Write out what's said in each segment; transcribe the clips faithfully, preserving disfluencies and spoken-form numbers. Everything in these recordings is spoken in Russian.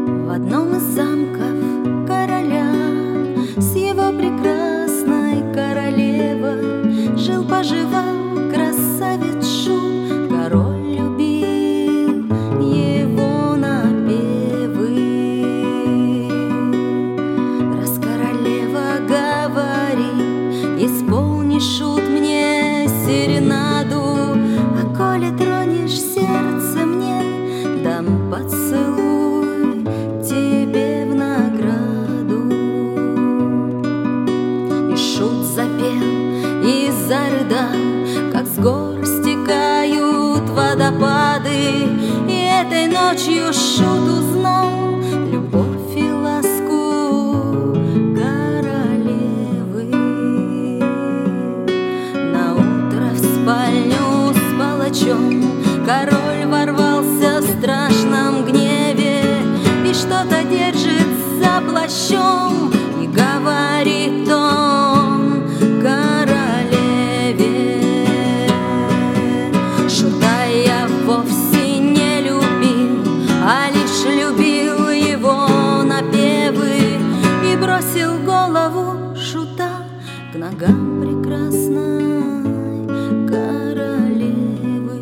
В одном из замков короля с его прекрасной королевой жил-поживал красавец Шут. Король любил его напевы. Раз королева говорит: исполни, Шут, мне серенаду, а коли тронешь сердце мне, дам поцелуй тебе в награду. И Шут запел и зарыдал, как с гор стекают водопады. И этой ночью Шут узнал любовь и ласку королевы. Наутро в спальню с палачом король ворвался в страшном гневе и что-то держит за плащом, и говорит он королеве: Шута я вовсе не любил, а лишь любил его напевы. И бросил голову Шута к ногам прекрасной королевы.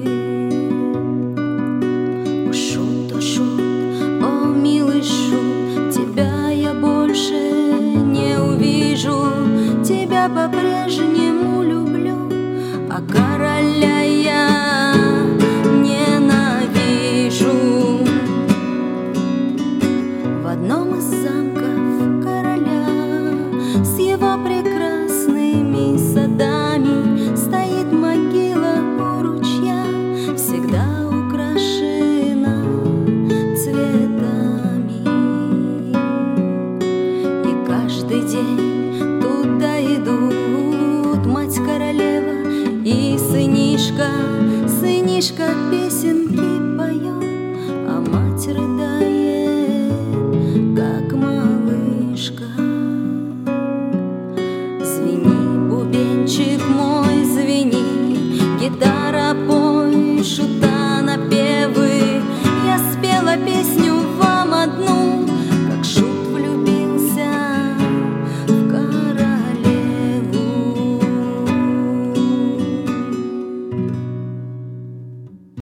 О, Шут, о, Шут, о, милый Шут, тебя я больше не увижу, тебя по-прежнему люблю, а короля я ненавижу. В одном из замков короля с его прекрасными садами стоит могила у ручья, всегда украшена цветами. И каждый день туда идут мать королева и сынишка. Сынишка песенки поет, а мать рыдает, как малышка. Звенит